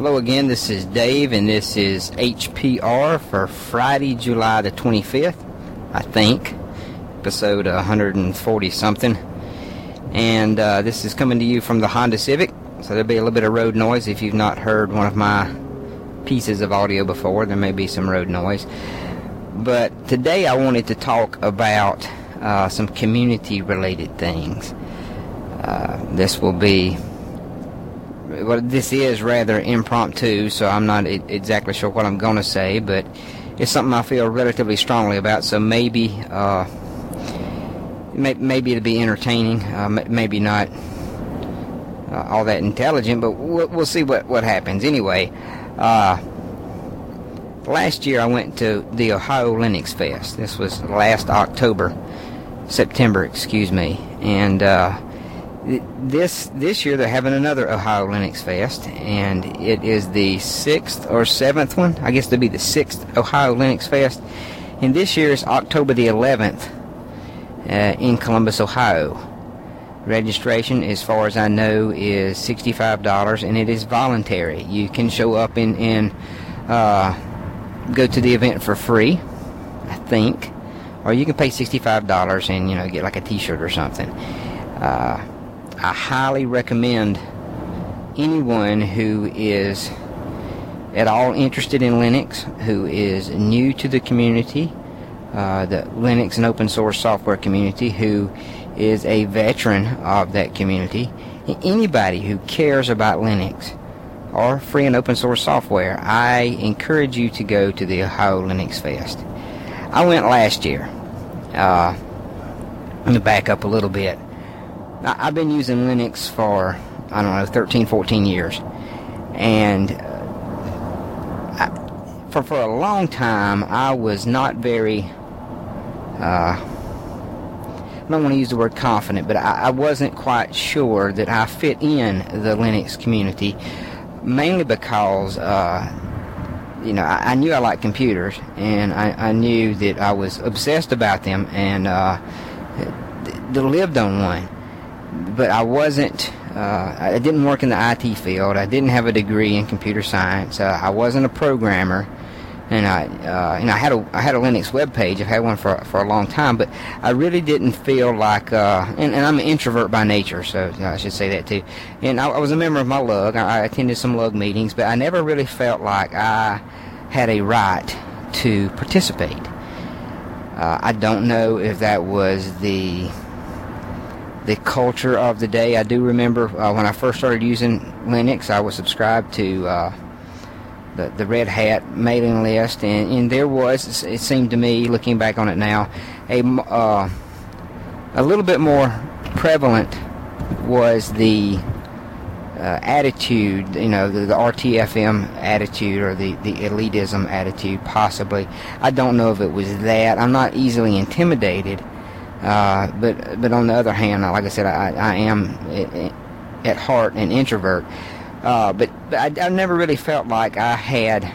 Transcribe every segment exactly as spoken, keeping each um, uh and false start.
Hello again, this is Dave, and this is H P R for Friday, July the twenty-fifth, I think, episode one hundred forty something. And uh, this is coming to you from the Honda Civic, so there'll be a little bit of road noise. If you've not heard one of my pieces of audio before, there may be some road noise. But today I wanted to talk about uh, some community-related things. Uh, this will be... Well, this is rather impromptu, so I'm not I- exactly sure what I'm going to say, but it's something I feel relatively strongly about, so maybe uh, may- maybe it'll be entertaining, uh, m- maybe not uh, all that intelligent, but we'll, we'll see what, what happens. Anyway, uh, last year I went to the Ohio Linux Fest. This was last October, September, excuse me, and uh, This this year they're having another Ohio Linux Fest, and it is the sixth or seventh one. I guess it'll be the sixth Ohio Linux Fest, and this year is October the eleventh uh, in Columbus, Ohio. Registration, as far as I know, is sixty-five dollars, and it is voluntary. You can show up and, and uh, go to the event for free, I think, or you can pay sixty-five dollars and, you know, get like a T-shirt or something. Uh, I highly recommend anyone who is at all interested in Linux, who is new to the community, uh, the Linux and open source software community, who is a veteran of that community, anybody who cares about Linux or free and open source software. I encourage you to go to the Ohio Linux Fest. I went last year. Uh, let me back up a little bit. I've been using Linux for, I don't know, thirteen, fourteen years. And uh, I, for, for a long time, I was not very, uh, I don't want to use the word confident, but I, I wasn't quite sure that I fit in the Linux community, mainly because, uh, you know, I, I knew I liked computers, and I, I knew that I was obsessed about them, and uh, lived on one. But I wasn't, uh, I didn't work in the I T field. I didn't have a degree in computer science. Uh, I wasn't a programmer. And I, uh, and I had a, I had a Linux web page. I've had one for, for a long time, but I really didn't feel like, uh, and, and I'm an introvert by nature, so you know, I should say that too. And I, I was a member of my lug. I, I attended some lug meetings, but I never really felt like I had a right to participate. Uh, I don't know if that was the... the culture of the day. I do remember uh, when I first started using Linux, I was subscribed to uh, the, the Red Hat mailing list, and, and there was, it seemed to me, looking back on it now, a, uh, a little bit more prevalent was the uh, attitude, you know, the, the R T F M attitude, or the, the elitism attitude, possibly. I don't know if it was that. I'm not easily intimidated. Uh, but but on the other hand, like I said, I, I am at heart an introvert. Uh, but but I, I never really felt like I had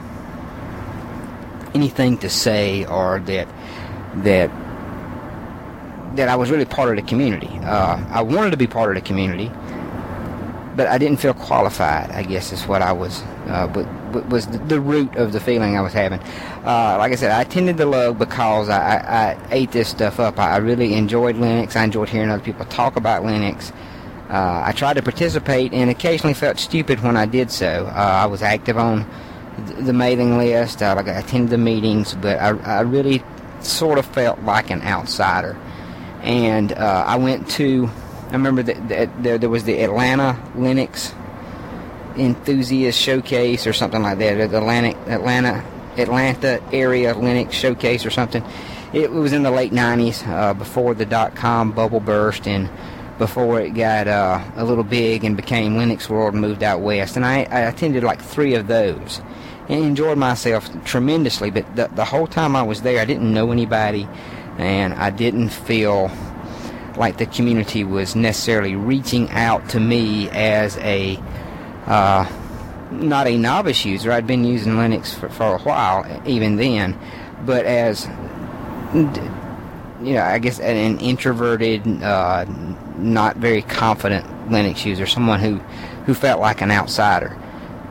anything to say, or that that that I was really part of the community. Uh, I wanted to be part of the community, but I didn't feel qualified, I guess is what I was, uh, but, but was the, the root of the feeling I was having. Uh, like I said, I attended the lug because I, I, I ate this stuff up. I, I really enjoyed Linux. I enjoyed hearing other people talk about Linux. Uh, I tried to participate and occasionally felt stupid when I did so. Uh, I was active on th- the mailing list. Uh, like I attended the meetings, but I, I really sort of felt like an outsider. And uh, I went to... I remember that, that there, there was the Atlanta Linux Enthusiast Showcase or something like that. The Atlanta, Atlanta, Atlanta Area Linux Showcase or something. It was in the late nineties, uh, before the dot-com bubble burst and before it got uh, a little big and became Linux World and moved out west. And I, I attended like three of those and enjoyed myself tremendously. But the, the whole time I was there, I didn't know anybody, and I didn't feel like the community was necessarily reaching out to me as a uh, not a novice user. I'd been using Linux for, for a while even then, but as you know, I guess an introverted, uh, not very confident Linux user, someone who who felt like an outsider. Uh,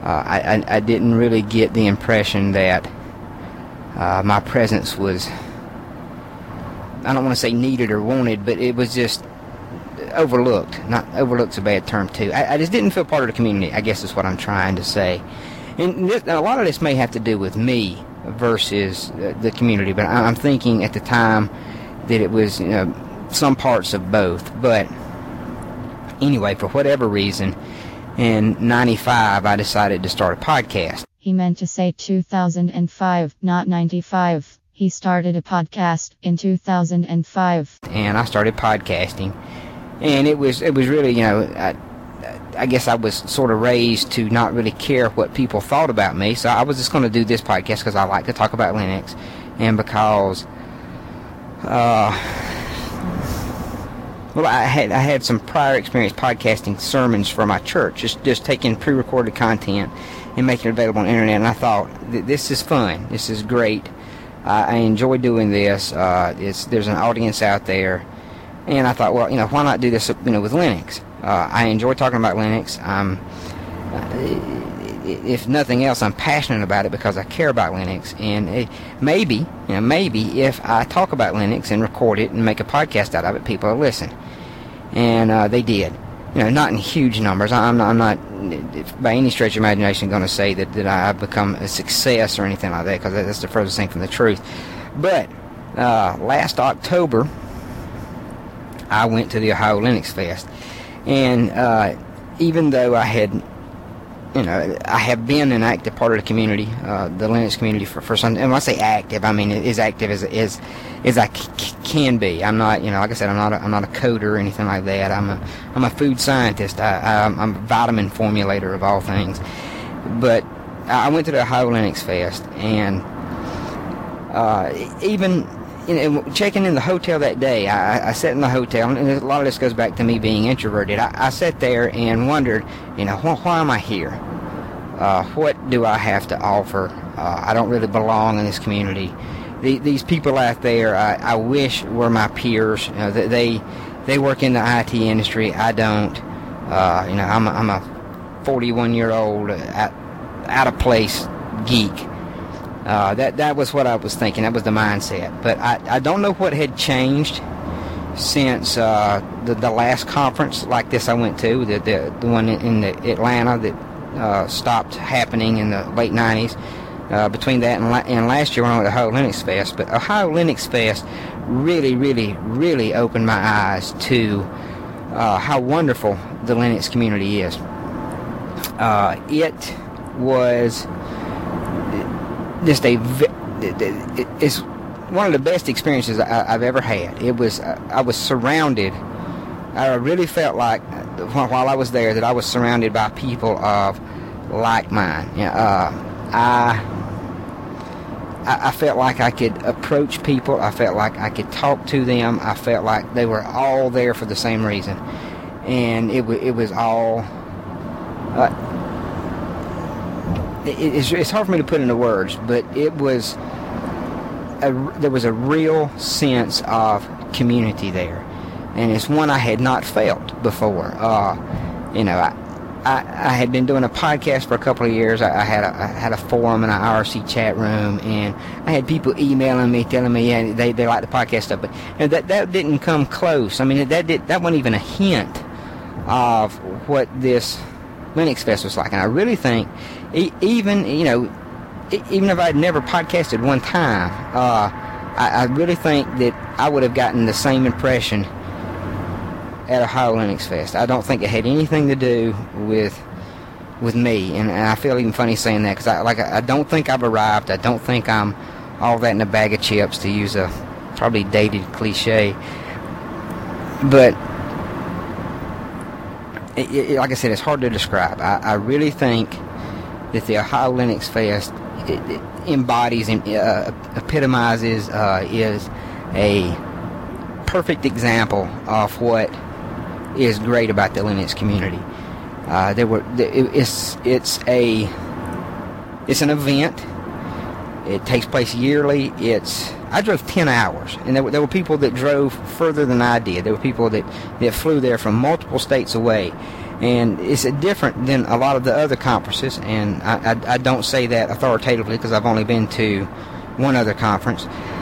uh, I, I, I didn't really get the impression that uh, my presence was, I don't want to say needed or wanted, but it was just overlooked. Not overlooked's a bad term too. I, I just didn't feel part of the community, I guess is what I'm trying to say. And this, a lot of this may have to do with me versus uh, the community, but I, I'm thinking at the time that it was, you know, some parts of both. But anyway, for whatever reason, in ninety-five, I decided to start a podcast. He meant to say two thousand five, not ninety-five. He started a podcast in two thousand five. And I started podcasting. And it was it was really, you know, I, I guess I was sort of raised to not really care what people thought about me. So I was just going to do this podcast because I like to talk about Linux. And because, uh, well, I had I had some prior experience podcasting sermons for my church, just, just taking pre-recorded content and making it available on the internet. And I thought, this is fun. This is great. Uh, I enjoy doing this. Uh, it's there's an audience out there. And I thought, well, you know, why not do this, you know, with Linux? Uh, I enjoy talking about Linux. Um, if nothing else, I'm passionate about it because I care about Linux. And it, maybe, you know, maybe if I talk about Linux and record it and make a podcast out of it, people will listen. And uh, they did. You know, not in huge numbers. I'm not, I'm not by any stretch of imagination, going to say that, that I've become a success or anything like that, because that's the furthest thing from the truth. But uh, last October, I went to the Ohio Linux Fest, and uh, even though I had, you know, I have been an active part of the community, uh, the Linux community for, for some, and when I say active, I mean as active as as as I c- can be. I'm not, you know, like I said, I'm not a, I'm not a coder or anything like that. I'm a I'm a food scientist. I, I'm, I'm a vitamin formulator of all things. But I went to the Ohio Linux Fest, and uh, even. You know, checking in the hotel that day, I, I sat in the hotel, and a lot of this goes back to me being introverted. I, I sat there and wondered, you know, wh- why am I here? Uh, what do I have to offer? Uh, I don't really belong in this community. The, these people out there, I, I wish were my peers. You know, they they work in the I T industry. I don't. Uh, you know, I'm a, I'm a forty-one-year-old out, out of place geek. Uh, that that was what I was thinking. That was the mindset. But I, I don't know what had changed since uh, the the last conference like this I went to, the the, the one in the Atlanta that uh, stopped happening in the late nineties. Uh, between that and, la- and last year when I went to Ohio Linux Fest. But Ohio Linux Fest really, really, really opened my eyes to uh, how wonderful the Linux community is. Uh, it was just a it's one of the best experiences I, I've ever had. It was I was surrounded. I really felt like while I was there that I was surrounded by people of like mind. You know, uh, I I felt like I could approach people. I felt like I could talk to them. I felt like they were all there for the same reason, and it it was all. Uh, it, it's it's hard for me to put into words, but it was. A, there was a real sense of community there, and it's one I had not felt before. Uh, you know, I, I I had been doing a podcast for a couple of years. I, I had a I had a forum and an I R C chat room, and I had people emailing me, telling me yeah, they they like the podcast stuff, but you know, that that didn't come close. I mean, that did that wasn't even a hint of what this Linux Fest was like, and I really think e- even you know. Even if I'd never podcasted one time, uh, I, I really think that I would have gotten the same impression at Ohio Linux Fest. I don't think it had anything to do with with me, and, and I feel even funny saying that because I like I don't think I've arrived. I don't think I'm all that in a bag of chips, to use a probably dated cliche. But it, it, like I said, it's hard to describe. I, I really think that the Ohio Linux Fest It, it embodies and uh, epitomizes uh, is a perfect example of what is great about the Linux community. Uh, there were it, it's it's a it's an event. It takes place yearly. It's I drove ten hours, and there were, there were people that drove further than I did. There were people that, that flew there from multiple states away. And it's different than a lot of the other conferences, and I, I, I don't say that authoritatively because I've only been to one other conference.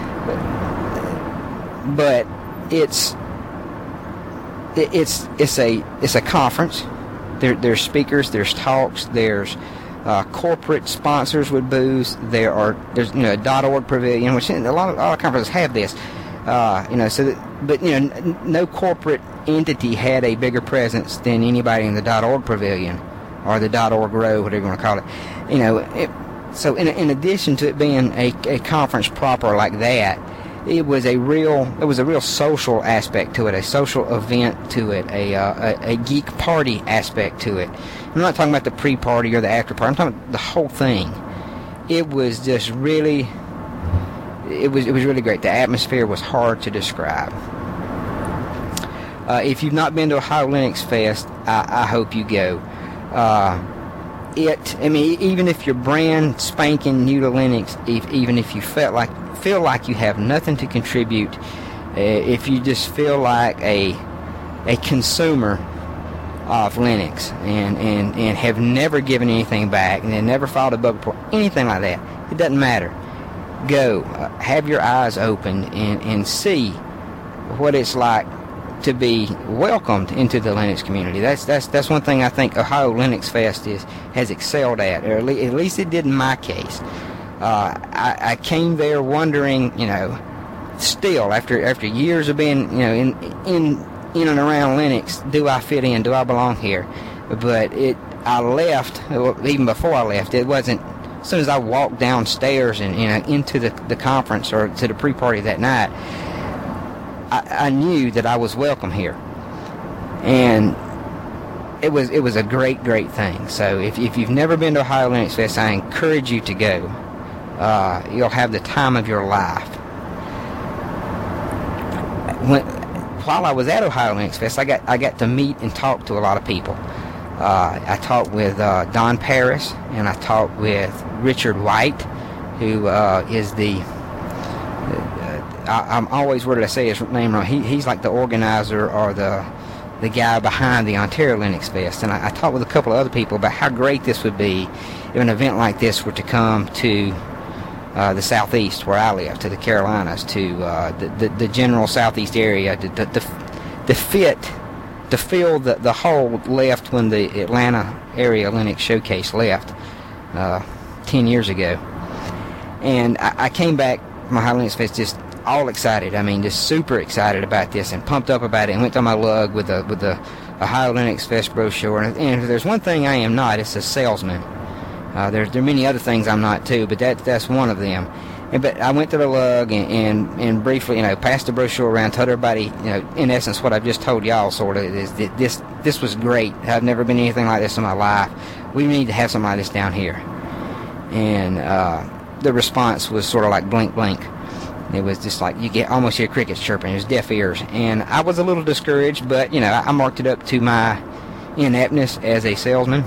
But, but it's it, it's it's a it's a conference. There, there's speakers, there's talks, there's uh, corporate sponsors with booths. There are there's you know a dot org pavilion, which a lot of a lot of conferences have this. Uh, you know, so that, but you know, n- no corporate entity had a bigger presence than anybody in the dot org pavilion or the dot org row, whatever you want to call it. You know, it, so in, in addition to it being a, a conference proper like that, it was a real it was a real social aspect to it, a social event to it, a uh, a, a geek party aspect to it. I'm not talking about the pre-party or the after-party. I'm talking about the whole thing. It was just really. It was it was really great. The atmosphere was hard to describe. Uh, if you've not been to Ohio Linux Fest, I, I hope you go. Uh, it, I mean, even if you're brand spanking new to Linux, if, even if you felt like feel like you have nothing to contribute, uh, if you just feel like a a consumer of Linux and, and, and have never given anything back and never filed a bug report, anything like that, it doesn't matter. Go, uh, have your eyes open and, and see what it's like to be welcomed into the Linux community. That's that's that's one thing I think Ohio Linux Fest is has excelled at, or at, le- at least it did in my case. Uh, I, I came there wondering, you know, still after after years of being, you know, in in in and around Linux, do I fit in? Do I belong here? But it, I left even before I left. It wasn't. As soon as I walked downstairs and you know into the, the conference or to the pre-party that night, I, I knew that I was welcome here, and it was it was a great great thing. So if if you've never been to Ohio Linux Fest, I encourage you to go. Uh, you'll have the time of your life. When, while I was at Ohio Linux Fest, I got I got to meet and talk to a lot of people. Uh, I talked with uh, Don Paris, and I talked with Richard White, who uh, is the, uh, I, I'm always, where did I say his name wrong? He, he's like the organizer or the the guy behind the Ontario Linux Fest. And I, I talked with a couple of other people about how great this would be if an event like this were to come to uh, the Southeast, where I live, to the Carolinas, to uh, the, the, the general Southeast area, to, to, to, to fit... to fill the, the hole left when the Atlanta Area Linux Showcase left uh, ten years ago. And I, I came back from Ohio Linux Fest just all excited. I mean, just super excited about this and pumped up about it, and went on my lug with the with the Ohio Linux Fest brochure. And, and if there's one thing I am not, it's a salesman. Uh, there, there are many other things I'm not too, but that that's one of them. And, but I went to the lug and, and, and briefly, you know, passed the brochure around, told everybody, you know, in essence, what I've just told y'all, sort of, is that this this was great. I've never been anything like this in my life. We need to have something like this down here. And uh, the response was sort of like blink, blink. It was just like you get almost hear crickets chirping. It was deaf ears. And I was a little discouraged, but, you know, I, I marked it up to my ineptness as a salesman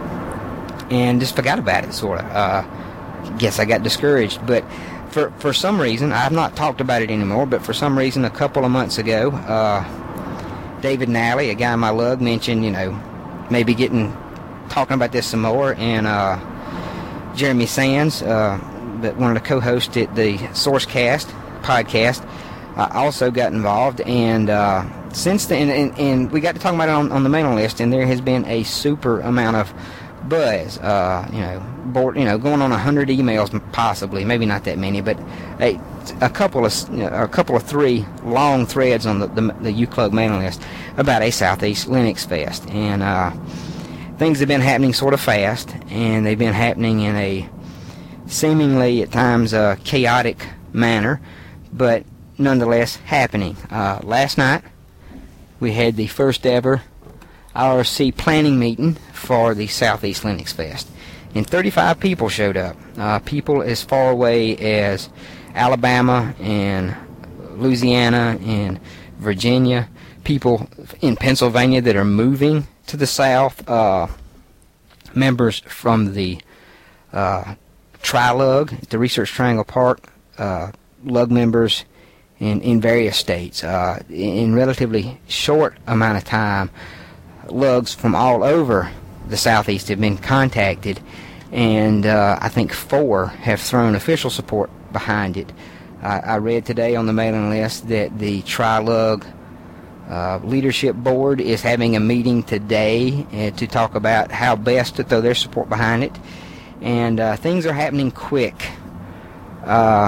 and just forgot about it, sort of. Uh, guess I got discouraged, but For for some reason, I've not talked about it anymore, but for some reason a couple of months ago, uh, David Nally, a guy in my lug, mentioned, you know, maybe getting, talking about this some more, and uh, Jeremy Sands, uh, one of the co-hosts at the Sourcecast podcast, uh, also got involved, and uh, since then, and, and we got to talk about it on, on the mailing list, and there has been a super amount of buzz, uh, you know, board, you know, going on a hundred emails, possibly, maybe not that many, but a, a couple of, you know, a couple of three long threads on the the, the U C L U G mailing list about a Southeast Linux Fest, and uh, things have been happening sort of fast, and they've been happening in a seemingly at times uh, chaotic manner, but nonetheless happening. Uh, last night we had the first ever I R C planning meeting for the Southeast Linux Fest, and thirty-five people showed up. Uh, people as far away as Alabama and Louisiana and Virginia, people in Pennsylvania that are moving to the South, uh, members from the uh, Tri-Lug at the Research Triangle Park, uh, lug members in, in various states. Uh, in relatively short amount of time, lugs from all over the Southeast have been contacted, and uh, I think four have thrown official support behind it. Uh, I read today on the mailing list that the Tri-Lug uh, leadership board is having a meeting today uh, to talk about how best to throw their support behind it, and uh, things are happening quick. Uh,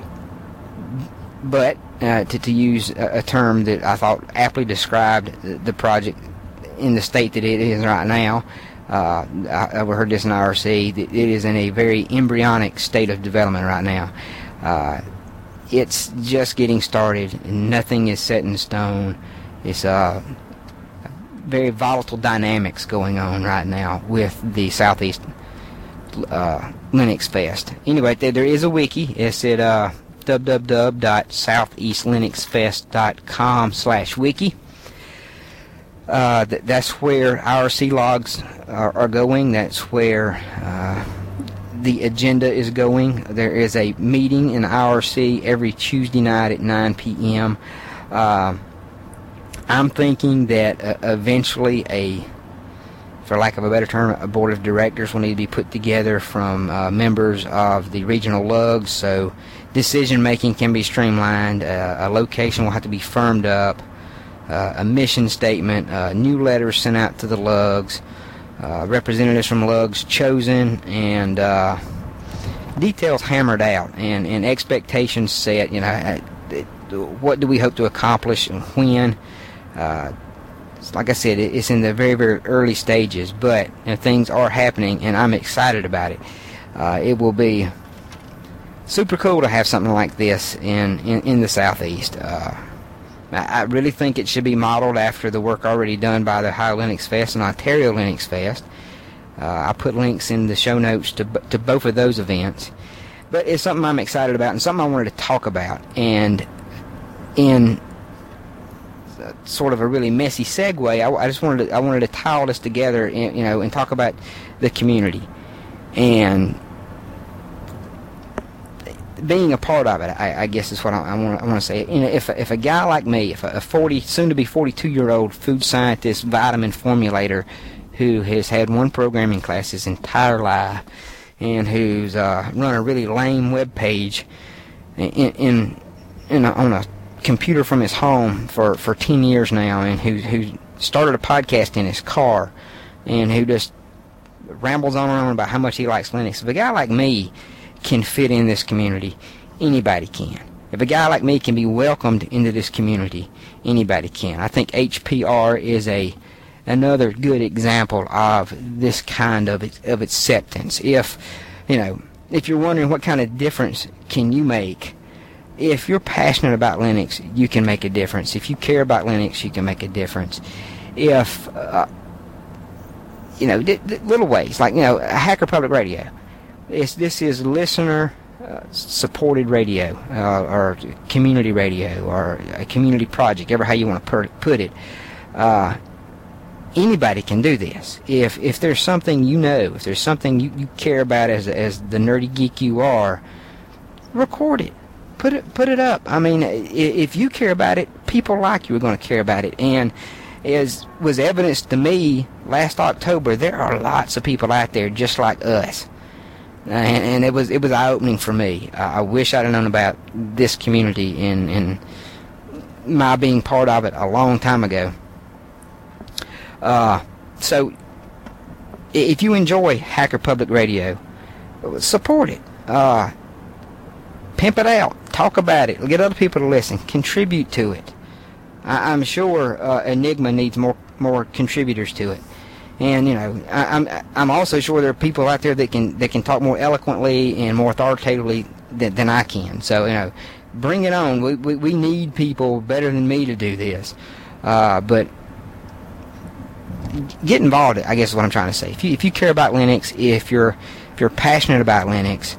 but uh, to, to use a, a term that I thought aptly described the, the project in the state that it is right now, uh, I overheard this in I R C, that it is in a very embryonic state of development right now. Uh, it's just getting started, and nothing is set in stone. It's uh, very volatile dynamics going on right now with the Southeast uh, Linux Fest. Anyway, there, there is a wiki. It's at uh, w w w dot southeast linux fest dot com slash wiki. Uh, th- that's where I R C logs are, are going. That's where uh, the agenda is going. There is a meeting in I R C every Tuesday night at nine p.m. Uh, I'm thinking that uh, eventually a, for lack of a better term, a board of directors will need to be put together from uh, members of the regional lugs, so decision making can be streamlined. Uh, a location will have to be firmed up. Uh, a mission statement, uh, new letters sent out to the lugs, uh, representatives from lugs chosen, and uh, details hammered out, and, and expectations set. You know, uh, what do we hope to accomplish and when? Uh, like I said, it, it's in the very, very early stages, but you know, things are happening, and I'm excited about it. Uh, it will be super cool to have something like this in, in, in the Southeast. Uh, I really think it should be modeled after the work already done by the Ohio Linux Fest and Ontario Linux Fest. Uh, I put links in the show notes to to both of those events. But it's something I'm excited about and something I wanted to talk about. And in sort of a really messy segue, I, I just wanted to, I wanted to tie all this together, and, you know, and talk about the community and being a part of it. I, I guess is what I, I want. I want to say. You know, if if a guy like me, if a, a forty, soon to be forty-two year old food scientist, vitamin formulator, who has had one programming class his entire life, and who's uh, run a really lame web page in in, in a, on a computer from his home for, for ten years now, and who who started a podcast in his car, and who just rambles on and on about how much he likes Linux. If a guy like me can fit in this community, anybody can. If a guy like me can be welcomed into this community, anybody can. I think H P R is a another good example of this kind of of acceptance. If you know, if you're wondering what kind of difference can you make, if you're passionate about Linux, you can make a difference. If you care about Linux, you can make a difference. If uh, you know, d- d- little ways like you know, Hacker Public Radio. It's, this is listener uh, supported radio, uh, or community radio, or a community project, ever how you want to per- put it. Uh, anybody can do this. If if there's something you know, if there's something you, you care about as as the nerdy geek you are, record it. Put it put it up. I mean, if you care about it, people like you are going to care about it. And as was evidenced to me last October, there are lots of people out there just like us. And, and it was it was eye-opening for me. Uh, I wish I'd have known about this community and, and my being part of it a long time ago. Uh, so, if you enjoy Hacker Public Radio, support it. Uh, pimp it out. Talk about it. Get other people to listen. Contribute to it. I, I'm sure uh, Enigma needs more more contributors to it. And you know, I, I'm I'm also sure there are people out there that can that can talk more eloquently and more authoritatively than, than I can. So you know, bring it on. We we, we need people better than me to do this. Uh, but get involved. I guess is what I'm trying to say. If you if you care about Linux, if you're if you're passionate about Linux,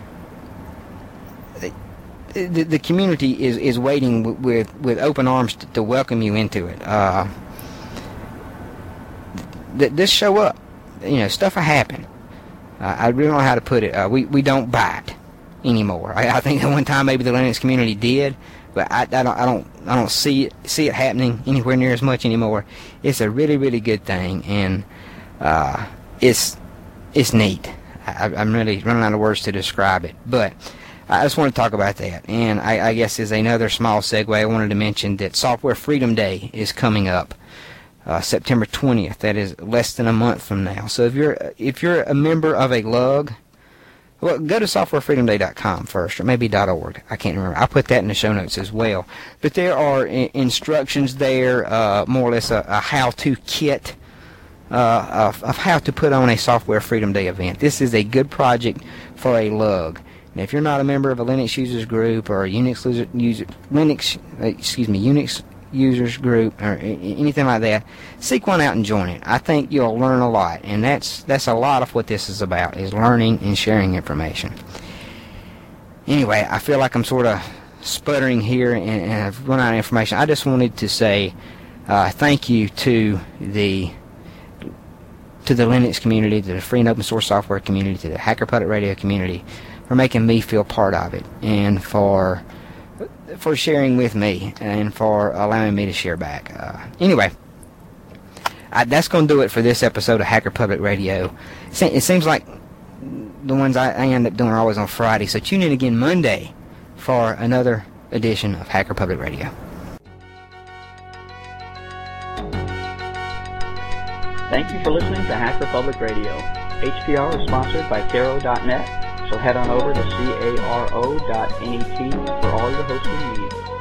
the the, the community is is waiting with with open arms to, to welcome you into it. Uh, Th- this show up, you know, stuff will happen. uh, I really don't know how to put it. Uh, we we don't bite anymore. I, I think at one time maybe the Linux community did, but I, I don't I don't I don't see it see it happening anywhere near as much anymore. It's a really really good thing, and uh, it's it's neat. I, I'm really running out of words to describe it, but I just want to talk about that. And I, I guess as another small segue, I wanted to mention that Software Freedom Day is coming up, uh, September twentieth. That is less than a month from now. So if you're if you're a member of a lug, well, go to software freedom day dot com first, or maybe .org. I can't remember. I'll put that in the show notes as well. But there are I- instructions there, uh, more or less a, a how-to kit uh, of, of how to put on a Software Freedom Day event. This is a good project for a lug. Now, if you're not a member of a Linux users group or a Unix user, user Linux, uh, excuse me, Unix users group or anything like that, seek one out and join it. I think you'll learn a lot, and that's that's a lot of what this is about, is learning and sharing information. Anyway, I feel like I'm sort of sputtering here and, and I've run out of information. I just wanted to say uh, thank you to the to the Linux community, to the free and open source software community, to the Hacker Public Radio community for making me feel part of it, and for for sharing with me, and for allowing me to share back. Uh, anyway, I, that's going to do it for this episode of Hacker Public Radio. It seems like the ones I, I end up doing are always on Friday, so tune in again Monday for another edition of Hacker Public Radio. Thank you for listening to Hacker Public Radio. H P R is sponsored by Caro dot net. So head on over to caro dot net for all your hosting needs.